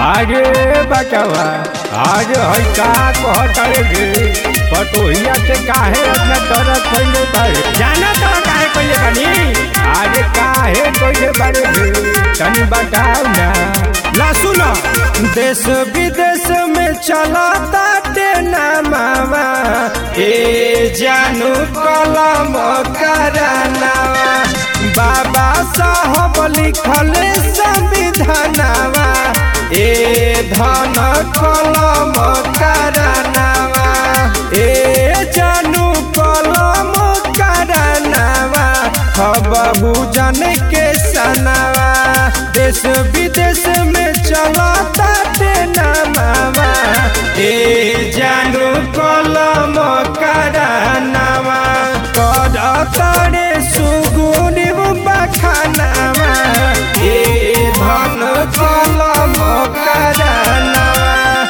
आगे बचावा आज है का कहतरे गे पटोहिया से काहे अपना तरफ कइले बारे जाना तो काहे कइले बानी आज काहे कइले बारे गे तनी बताओ ना ला सुनो देश विदेश में चलता नामा ए जानू कलम करानावा बाबा साहब लिखल संविधानवा ए धन कलम करानावा ए जानू कलम करानावा बहु जन के सनावा देश विदेश में चलता नामा ए जानू कलम करानावा करतरे सुगुनी बखानावा ए धन कलम करानावा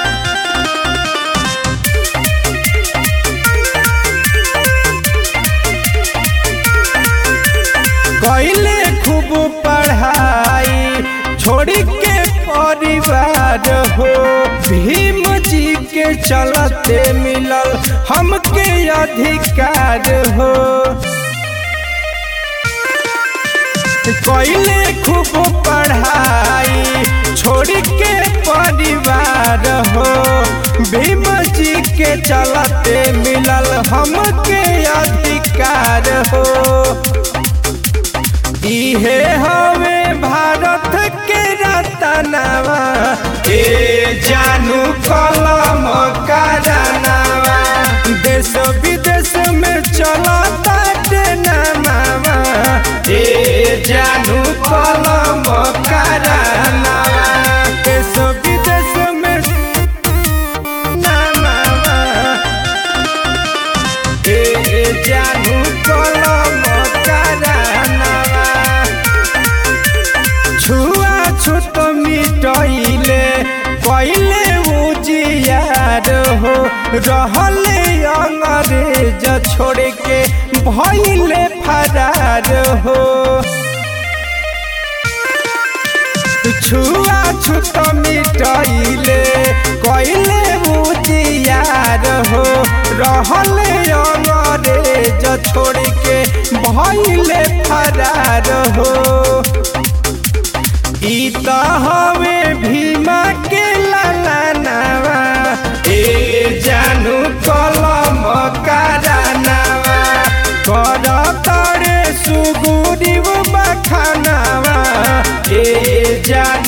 कैले खूब पढ़ाई छोड़ी के परिवार हो भीम जी के चलते मिलल हमके अधिकार हो कैले खूब पढ़ाई छोड़ी के परिवार हो भीम जी के चलते मिलल हमके अधिकार हो इहे हवे भारत के रतनवा ए जानू कलम करानावा देश विदेश में चलता नामा ए जानू कलम करानावा देश विदेश में नामा ए जानू कलम करानावा छुआ छूत मिटैले पहले उजियार हो रहले अंग्रेज छोड़ के भइले फरार हो छुआ छूत मिटैले पहले उजियार हो रहले अंग्रेज छोड़ के भइले फरार हो इत हवे भीमा के लालानावा ए जानू कलम करानावा करतरे सुगुनी बखानावा ए जानू